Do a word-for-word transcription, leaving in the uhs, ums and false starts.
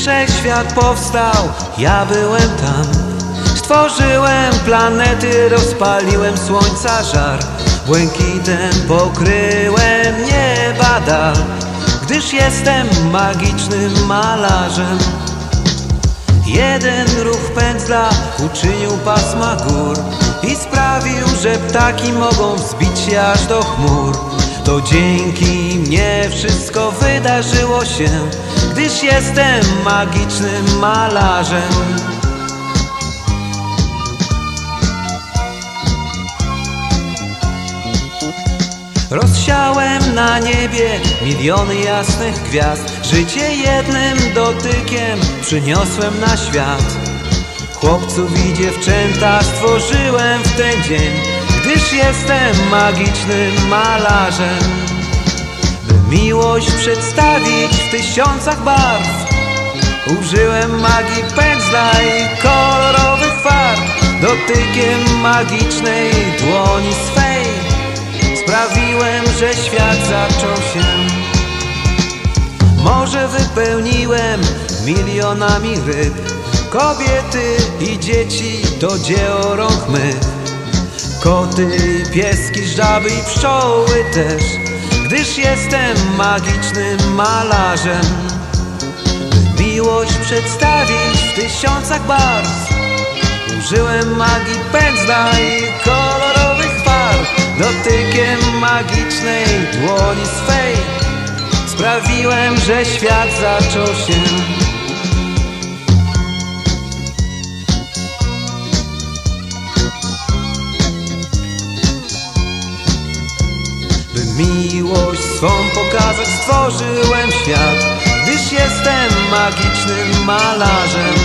wszechświat powstał, ja byłem tam. Stworzyłem planety, rozpaliłem słońca żar, błękitem pokryłem nieba dal, gdyż jestem magicznym malarzem. Jeden ruch pędzla uczynił pasma gór i sprawił, że ptaki mogą wzbić się aż do chmur. To dzięki mnie wszystko wydarzyło się, gdyż jestem magicznym malarzem. Rozsiałem na niebie miliony jasnych gwiazd, życie jednym dotykiem przyniosłem na świat. Chłopców i dziewczęta stworzyłem w ten dzień, gdyż jestem magicznym malarzem. By miłość przedstawić w tysiącach barw, użyłem magii pędzla i kolorowych farb. Dotykiem magicznej dłoni swej sprawiłem, że świat zaczął się. Morze wypełniłem milionami ryb, kobiety i dzieci to dzieło rąk mych. Koty, pieski, żaby i pszczoły też, gdyż jestem magicznym malarzem. By miłość przedstawić w tysiącach barw, użyłem magii pędzla i kolorowych farb. Dotykiem magicznej dłoni swej sprawiłem, że świat zaczął się. By miłość swą pokazać, stworzyłem świat, gdyż jestem magicznym malarzem.